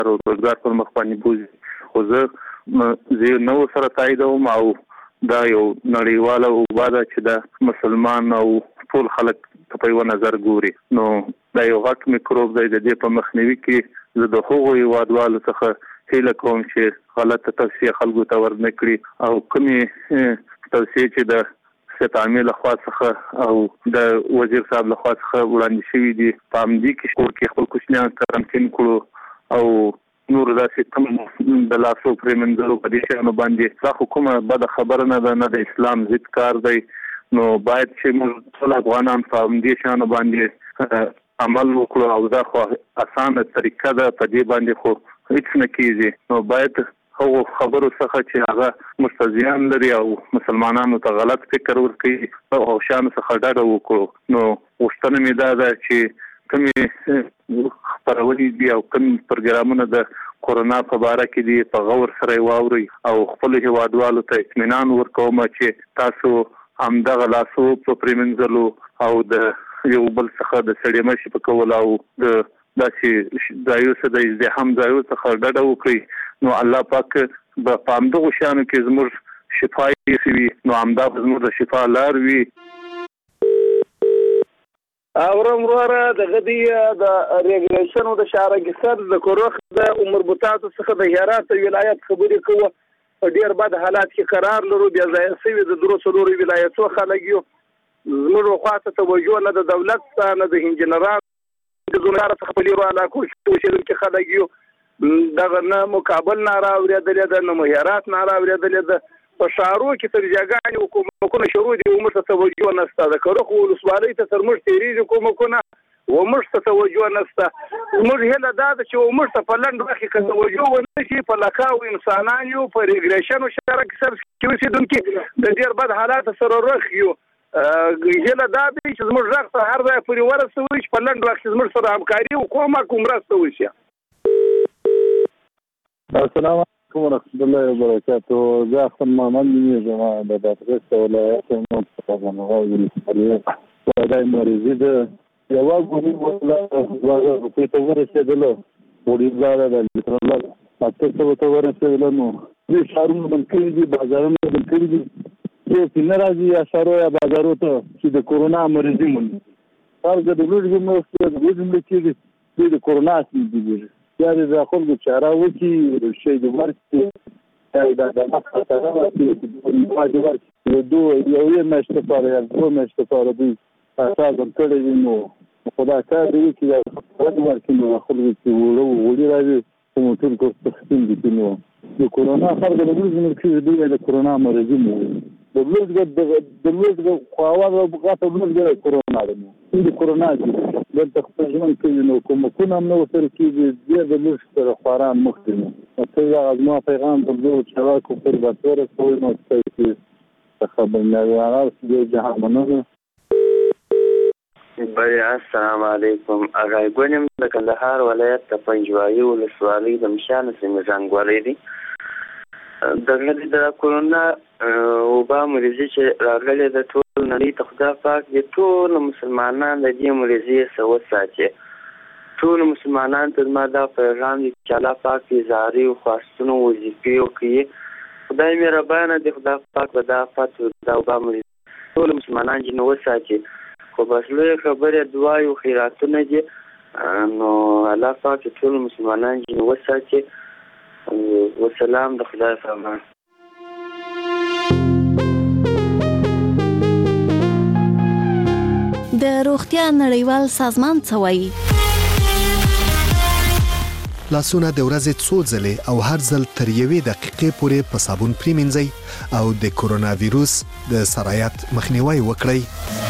روزګار پر مخ باندې بوزي خو زه نو سره تاییدوم او دا یو نړیواله وباده چې د مسلمان او ټول خلک په یو نظر ګوري نو دا یو غټ میکروب دی د دې په مخنیوي کې زه د هغو هیوادوالو څخه هیله کوم چې غلطه توصیه خلکو ته ورنکړي او کومې توصیې چې د ستامې لخوا څخه او د وزیر صاحب لخوا څخه وړاندې شوي دي په همدې کې کور کې خپل کوچنیان قرنطین کړو او نور داسې کوم د لاسو پرې منځلو په دې شیانو باندې دا خو کومه بده خبره نه ده، نه د اسلام ضد کار دی. نو باید چې موږ ټول افغانان په همدې شیانو باندې عمل وکړو او دا خو اسانه طریقه ده، په دې باندې خو هیڅ نه کېږي. نو باید هغو خبرو څخه چې هغه مستزیان لري او مسلمانانو ته غلط فکر ورکوي او شانو څخه ډډه وکړو. نو غوښتنه مې دا ده چې کومې خپرونې دي او کوم پروګرامونه د کورونا په باره کې دي په غور سره واوري او خپل هیوادوالو ته اطمینان ورکوم چې تاسو همدغه لاسو په پریمنځلو او د یو بل څخه د سړي مشي په کول او د داسې ځایو څخه د ازدحام ځایو څخه ډډه وکړي. نو الله پاک په همدغو شیانو کې زموږ شفا یې وي، نو همدا به زموږ د شفا لار وي. اورم وروره دغه دی د ریګولیشن او د شهرګسر د کوروخ د مربوطاتو څخه د هرات ولایت خبرې کوو. ډیر بد حالات کې قرار لرو، بیا ځای سوي د درو څلورو ولایتو خلک یو زموږ خاصه توجه نه د دولت نه د انجنیرانو د زونار څخه په لیرو علاقو چې خلک یو دغه نه مقابل نه راوړېدلې ده، نه مهارات نه راوړېدلې ده. په ښارو کې تر جګړې حکومتونه شروع دي او موږ ته توجه نشته. د کروخ ولسوالۍ ته تر موږ تېرېږي حکومتونه و موږ ته توجه نشته. موږ هیله دا ده چې موږ ته په لنډ وخت کې توجه ونه شي، په لکاو انسانان یو په ریګریشن او شهرګسر کې اوسېدونکي د ډېر بد حالات سره رخ یو. هیله دا ده چې زموږ غږ ته هر ځای پورې ورسوي چې په لنډ وخت کې زموږ سره همکاري او کومک او مرسته وشي. السلام علیکم ورحمۃ اللہ وبرکاتہ. زه احسن محمد نومیږم، د بادغیس ولایت یم په افغانستان کې. دا مریضي ده یوه ګونې ولا 2000 روپۍ ته ورسېدله، وړي د لیټرل 800 ته ورسېدله. نو دې ښارونه بند کړي دي، بازارونه بند کړي دي. څوک نه راځي یا ښارو یا بازارو ته چې د کورونا مریضي مومي. خلک د لوږې مرسته د لوږې کېږي، دوی د کورونا اصلي یا د خلکو چاره وکړي، شی د ورکړي یا د خطر ورکړي یو میاشت لپاره یا 2 میاشتې لپاره دوی اساس ورکړی وي. نو خدا کار دی چې یا خطر ورکړي، نو خلکو چې وړي راځي په موټر کورس تخصیم دي. نو د کورونا خلک د لوږې مرکز دوی د کورونا مریضي مومي. د لوږې خو اواز غټه لوږې کورونا ده، نو د کورونا دي دلته خپل ژوند کوي. نو کومکونه هم نه ورسره کېږي، ډېر د لوږې سره خواران مخ دي. نو ته زما پیغام پر دغو چارواکو پورې باید ورسوئ. نو څه خبرنامه دې جهان مننه. السلام علیکم. اغای ګونیم د کندهار ولایت د پنجوایي ولسوالۍ د مشانه سیمې ځانګړی دی. دغه د کورونا وبا مریضي چې راغلې د ټول نړۍ ته خدای پاک دې ټول مسلمانان د دې مریضي څخه وساتي. ټول مسلمانان ته ما دا پیغام دی چې الله پاک دې زاري او خواستونه وظیفې وکړي. خدای مهربانه دی، خدای پاک به دا فتو دا وبا مریضي ټول مسلمانان جن وساتي. خو بس لوی خبره دعا او خیراتونه دي. نو الله پاک ټول مسلمانان جن وساتي. والسلام د خدای فرمان. د روغتیا نړیوال سازمان څه وایي؟ لاسونه د ورځې څو ځلې او هر ځل تر 1 دقیقې پورې په صابون پریمنځئ او د کورونا ویروس د سرایت مخنیوي وکړئ.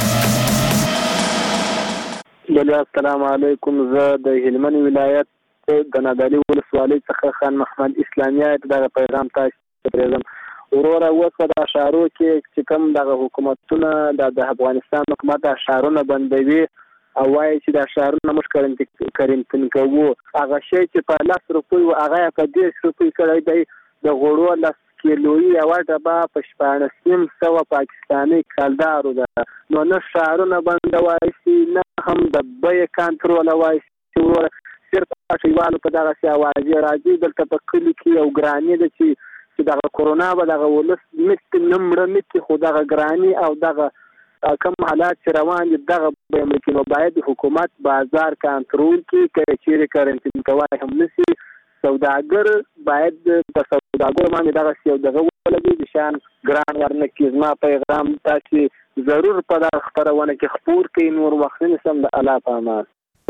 السلام علیکم. زه د هلمند ولایت د نادعلي ولسوالۍ څخه خان محمد اسلامیت دغه پیغام تاسو ته پرېږدم. وروره اوس په دغه ښارو کې چې کوم دغه حکومتونه د افغانستان حکومت د ښارونه بندوي او وایي چې د ښارونه موږ کرنټین کوو، هغه شی چې په 10 روپۍ و هغه یې په 10 روپۍ کړی دی. د غوړو 10 کیلویي یوه ډبه په 1400 پاکستاني کلدارو ده. نو نه ښارونه بندوای شي، نه هم د بیې کنټرولوای شي. چېرته شیوالو په دغسې اوازې راځي دلته په کلي کې یو ګراني ده چې دغه کرونا به دغه ولس مټ نه مړه مټي خو دغه ګراني او دغه کم حالات چې روان دي دغه به ممکن نو باید حکومت بازار کنټرول کړي که چیرې کارنټین کوای هم نشي سوداګر باید په سوداګر باندې دغه یو دغه ولګي د شان ګران ورنه کې زما پیغام تاسو ضرور په دغه خبرونه کې خپور کړئ نور وخت نه سم د الله په امان.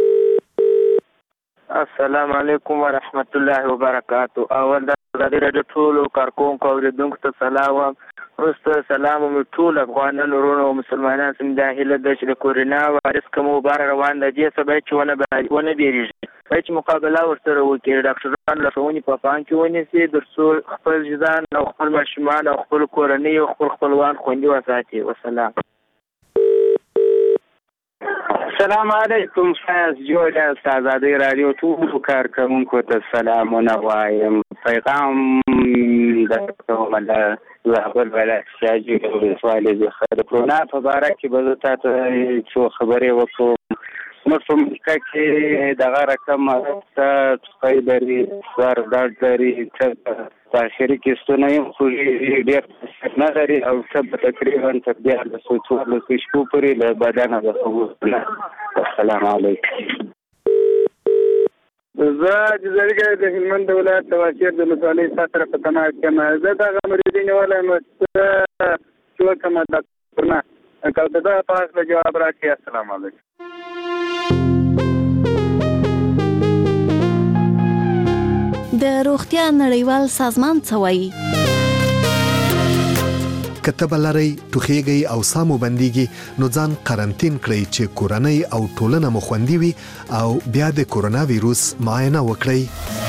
السلام علیکم ورحمت الله وبرکاتو. اول د رادیو ټولو کارکونکو اوریدونکو ته سلام وایم. وروسته سلام مې ټول افغانان ورونو او مسلمانان سم د هیله ده چې د کورونا وایرس کوم بار روان دی چې سبا چې ونه بیریږي باید چې مقابله ورسره وکړي. ډاکټران لارښوونې په پام کې ونیسي ترڅو خپل ځان او خپل ماشومان او خپل کورنۍ او خپل خپلوان خوندي وساتي. والسلام. السلام علیکم. فیض جوړ استاد د رادیو ټول کارکونکو ته سلامونه وایم. پیغام د کومه زهبل ولایت شاجي ولسوالۍ د کرونا په باره کې به زه تاسو څو خبرې وکړم. موږ په مکه کې دغه رقم څه لري سر درد لري په اخري کې ستونی خو ډېر نه لري او څه تقریبا تر 14 شپو پورې له بدنه د خبرو نه. السلام علیکم. زه جزیره د هلمند ولایت د واشیر د ولسوالۍ سره په تماس کې یم. زه دغه مریضین نیولی یم چې کومه ډاکټر نه که د دغه په هکله جواب راکړي. السلام علیکم. د روغتیا نړیوال سازمان څه وایي؟ کتب لري ټوخیږي او سامو بنديږي نو ځان قرنټین کړئ چې کورنۍ او ټولنه مو خوندي وي او بیا د کرونا وایروس معاینه وکړئ.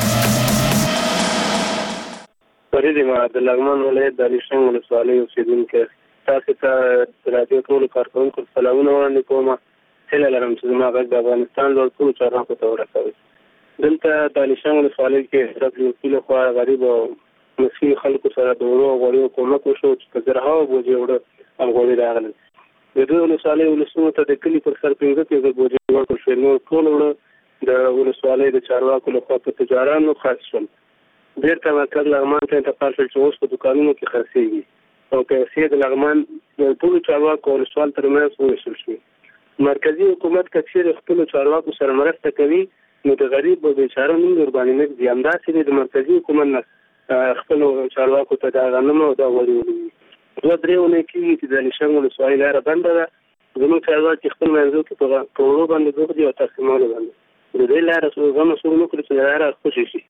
فرید ما د لغمان ولایت د الیشنګ ولسوالۍ اوسیدونکی تاسو ته رادیو ټولو کارکونکو سلامونه وړاندې کوم. هیله لرم چې زما غږ د افغانستان له ټولو چارواکو ته ورسوي. دلته د الیشنګ ولسوالۍ کې د یو خوا غریب او مسکین خلکو سره د وړو غوړیو کومک وشو چې په زرهاوو بوجۍ وړه او غوړي راغلل. د دوی ولسوالۍ ولسونو ته د کلي پر سر 15 بوجۍ ورکړل شوې. نور ټول وړه د ولسوالۍ د چارواکو لخوا په تجارانو خرڅ شول. بیرته مرکز لغمان ته انتقال شول چې اوس په دوکانونو کې خرڅېږي او پیسې د لغمان د ټولو چارواکو ولسوال ترمنځ وویشل شوې. مرکزي حکومت که چیرې خپلو چارواکو سره مرسته کوي نو د غریب او بیچاره نوم ورباندې نه ږدي. همداسې دی د مرکزي حکومت نه خپلو چارواکو ته دا غنم او دا غوړي ولوي. 2-3 اونۍ کېږي چې د الیشنګ ولسوالۍ لاره بنده ده. زموږ چارواکي خپل منځو کې په وړو باندې بوخت دي او تقسیمولو باندې د دې لاره غم مسؤل نه کړي چې د لاره خوشي شي.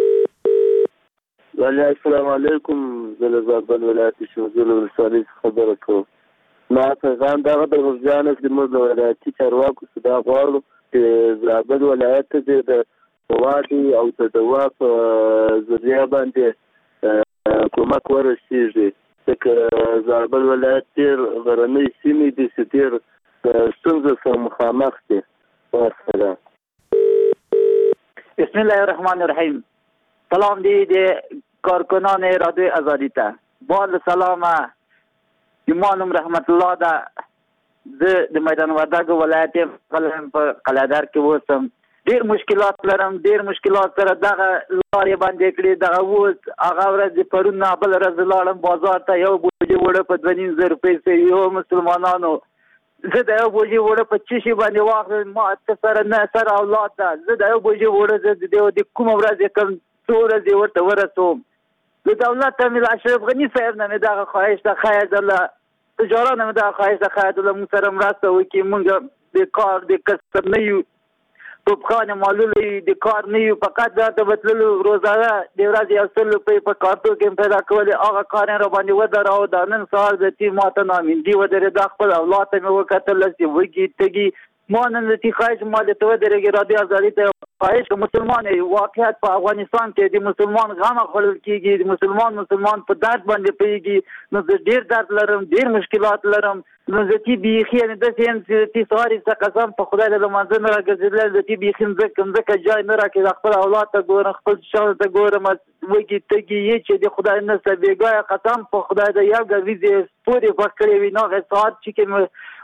السلام علیکم. زه له زابل ولایت شمال ولسوالۍ خبره کوم. ما پیغام دغه د روزانه چې موږ د ولایتي چارواکو څخه دا غواړو چې زابل ولایت ته د موادي او د دوا په ذریعه باندې کومک ورسیږي. ځکه زابل ولایت ډېر غرنۍ سیمې دي چې ډېر ستونزو سره مخامخ دي. والسلام. بسم الله الرحمن الرحیم. سلام دی د کارکنان رادیو آزادی ته. با سلام ایمانم رحمت الله ده. زه د میدان وردګ ولایت په قلعهدار کې اوسم. ډیر مشکلات لرم. ډیر مشکلات سره دغه لارې باندې کړي. دغه اوس هغه ورځ پرون نه بل ورځ لاړم بازار ته یو بوجۍ وړه په 2,500 روپۍ یو مسلمانانو زه د یو بوجۍ وړه په چشي باندې واخلم. ما سره نه سره اولاد ده. زه د یو بوجۍ وړه زه د کومه ورځ کوم څو ورځې ورته ورسوم. د دولت امیر اشرف غني صاحب نه مې دغه خواهش ده خیر الله تجارت نه مې دغه خواهش ده خیر الله موږ سره مرسته وکړي. موږ د کار د کسب نه یو توپخانه معلولی د کار نه یو فقط دا بدللو روزانه د ورځې 100 روپۍ په کارتو کې پیدا کولې هغه کار را باندې ودراو. دا نن سهار د تی ماته نامندي ودرې د خپل اولاد ته مې وکتل چې وږي تږي ما نن د تی خواهش ما د تو درګي رادیو آزادی ته خواهش مسلمان واقعیت په افغانستان کې د مسلمان غم خلل کېږي. د مسلمان په درد باندې پیږي. نو زه ډیر درد لرم. ډیر مشکلات لرم. نو زه تی بیخي نه د سین تی سواري څخه قسم په خدای له منځ نه راګرځیدل. د تی بیخي ځکه جای نه راکې خپل اولاد ته ګورم خپل شاو ته ګورم وږي تږي چې د خدای نه سبېګای قسم په خدای د یو غویزه پورې پکړې وینو غسات چې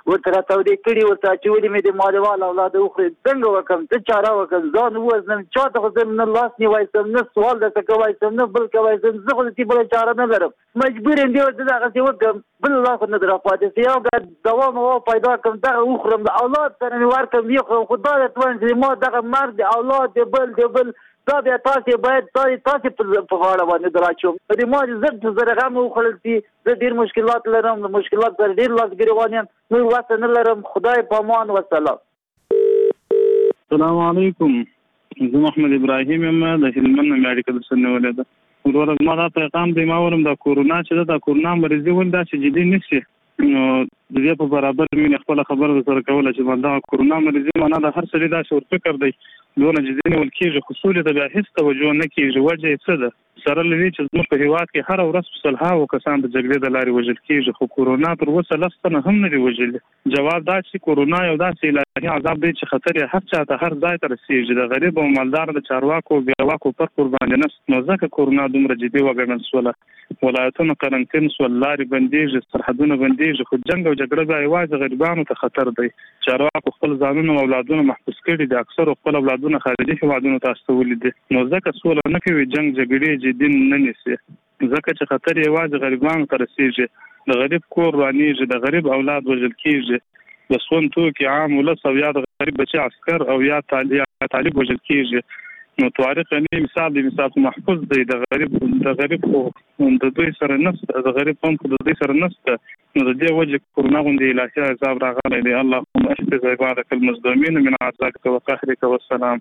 ورته تودې کړي ورته چې ولې مې د مالوال اولاد وخوري څنګه وکړم څه چاره وکړم ځان ووزنم چاته خو زه نه لاس نیوی سم نه سوال درته کوی سم نه بل کوی سم زه خو داسې بله چاره نه لرم مجبور یم دې زه دغسې وکړم بل لا خو نه در راپاتې سي یو دوا موا پیدا کړم دغه وخورم د اولاد سره مې ورکړم ویې خو دا درته وایم چې ما دغه مرګ د اولاد د بل دا بیا تاسې باید تاسې په غاړه باندې در اچوم په دې ما چې زه رغم وخوړل شي زه ډېر مشکلات لرم د مشکلات سره ډېر لاس ګرېوان یم نور وسه نه لرم خدای په امان وسلام. السلام علیکم، زه محمد ابراهیم یم د هلمند نه اړیکه درسره نیولې ده. وروره زما دا پیغام دی، ما وایم دا کورونا چې ده دا کورونا مریضي ولې داسې جدي نه شي نو د دې په برابر مې خپله خبره درسره کوله چې دا کورونا مریضي معنا د هر سړي داسې ورفکر دی دونه جدي نیول کېږي خو سولې ته بیا هېڅ توجه نه کېږي. وجه یې څه ده؟ سره له دې چې زموږ په هېواد کې هره ورځ په سلهاوو کسان د جګړې د لارې وژل کېږي خو کورونا تر اوسه 10 تنه هم نه دي وژلي. جواب دا چې کورونا یو داسې الهي عذاب دی چې خطر یې هر چا ته هر ځای ته رسېږي. د غریب او مالدار د چارواکو او بېواکو فرق ورباندې نشته نو ځکه کورونا دومره جدي وګڼل شوله. ولایتونه قرنطین شول، لارې بندېږي، سرحدونه بندېږي خو جنګ او جګړه بیا یوازې غریبانو ته خطر دی. چارواکو خپل ځانونه او اولادونه محبوس کړي دي، اکثرو خپل اولادونه خارجي هېوادونو ته استولي دي نو ځکه سوله نه کوي، جنګ جګړې جدي نه نیسي ځکه چې خطر یوازې غریبانو ته رسېږي. د غریب کور رانیږي، د غریب اولاد وژل کېږي، د سون توکي عام ولس او یا د غریب بچي عسکر او یا طالب وژل کېږي. نو طارق غني مثال دی، مثال محفوظ دی. د غریب خو د دوی سره نشته، د غریب هم خو د دوی سره نشته نو د دې وجه کورونا غوندې الهي عذاب راغلی دی. اللهم احفظ عبادك المظلومين من عذابك وقهرك والسلام.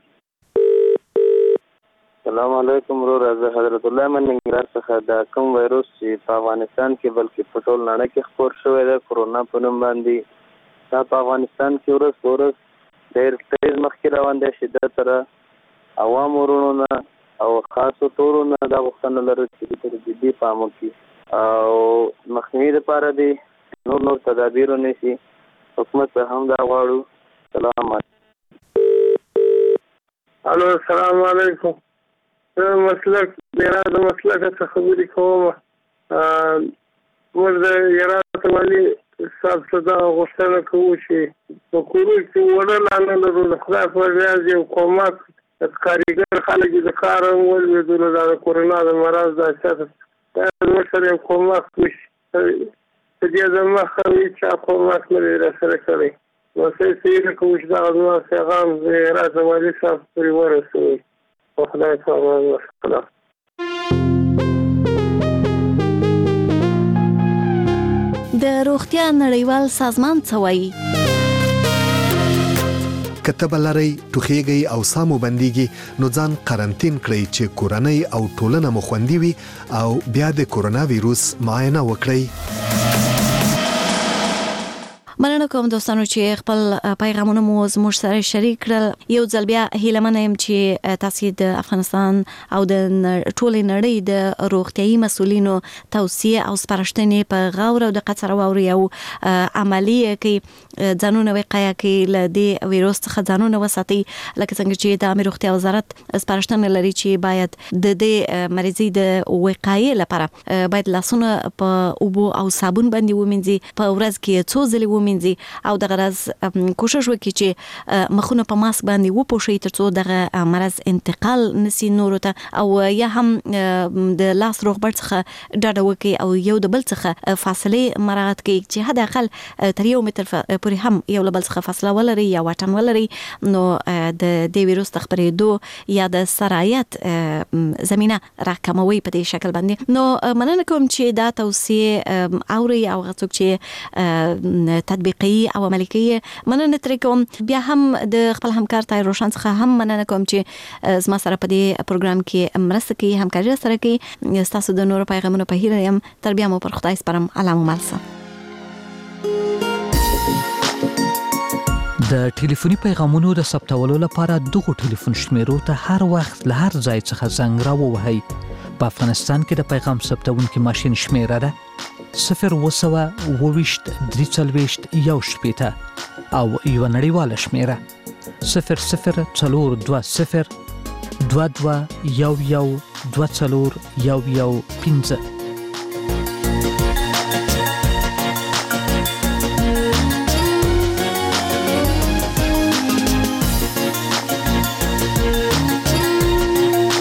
السلام علیکم وروره، زه حضرت الله من ننګرهار څخه د کوم وایروس چې په افغانستان کې بلکې په ټول نړۍ کې خپور شوی دی کورونا په نوم باندې دا په افغانستان کې ورځ په ورځ ډېر تیز مخکې روان دی. شدت سره عوام ورونو نه او خاصو ټولو نه دا غوښتنه لرو چې تر جدي پام وکړي او مخنیوي لپاره دې نور تدابیر ونیسي. حکومت ته هم دا غواړو. سلام علیکم. الو السلام علیکم. زه مسلک د هرات د مسلک څخه خبرې کوم. موږ د هرات والي صاحب څخه دا غوښتنه کوو چې په کورو کې وړه نه لرو د خدای په ریاض یو کومک کاریګر خلک د کار ولوېدلو دا د کورونا د مرض د اثر دا زموږ سره یو کومک وشي په دې دمخه هېچا کومک نه دی راسره کړی نو څه هیله کوو چې دغه زما پیغام د هرات والي صاحب پورې ورسوي. په خدای په امان وسلام. د روغتیا نړیوال سازمان څه وایي؟ کتب لري ټوخیږي او سامو بنديږي نو ځان قرنټین کړئ چې کورنۍ او ټولنه مو خوندي وي او بیا د کورونا وایروس معاینه وکړئ. مننه کوم دوستانو چې خپل پیغامونه مو زموږ سره شریک کړل. یو ځل بیا هیله یم چې تاسو د افغانستان او د ټولې نړۍ د روغتيایي مسؤلینو توصیه او سپارښتنې په غور او دقت سره واوري او عملی کې ځانونه وقایه کې له دې وایروس څخه ځانونه وساتي لکه څنګه چې د امیر روغتیا وزارت سپارښتنه لري چې باید د دې مریضي د وقایې لپاره باید لاسونه په اوبو او صابون باندې ومینځي، په ورځ کې څو ځله ومینځي او د غرض کوشش وکړي چې مخونه په ماسک باندې وپوښي ترڅو دغه مرض انتقال نسی نورو ته او یا هم د لاس روغبړ څخه ډاډه وکړي او یو د بل څخه فاصله مراعات کړي چې حد اقل تر 1 متر پورې هم یو له بل څخه فاصله ولري یا واټن ولري نو د دې وایروس خپرېدو یا د سرایت زمينه راکموي په دې شکل باندې. نو مننه کوم چې دا توصیه اوري او غوښتل چې تطبیقي او عملي کوي. مننه ترې کوم. بیا هم د خپل همکار طاهر روشن څخه هم مننه کوم چې زما سره په دې پروګرام کې مرسته کوي، همکاري سره کوي. تاسو د نورو پیغامونو په هیله یم. تر بیا مو پر خدای سپارم. الله مو مل شه. د ټلیفوني پیغامونو د ثبتولو لپاره دغه ټلیفون شمیرو ته هر وخت له هر ځای څخه زنګ راووهئ. په افغانستان کې د پیغام ثبتونکي ماشین شمیره ده 022-340-1 او یو نړیواله شمیره 00402211124115.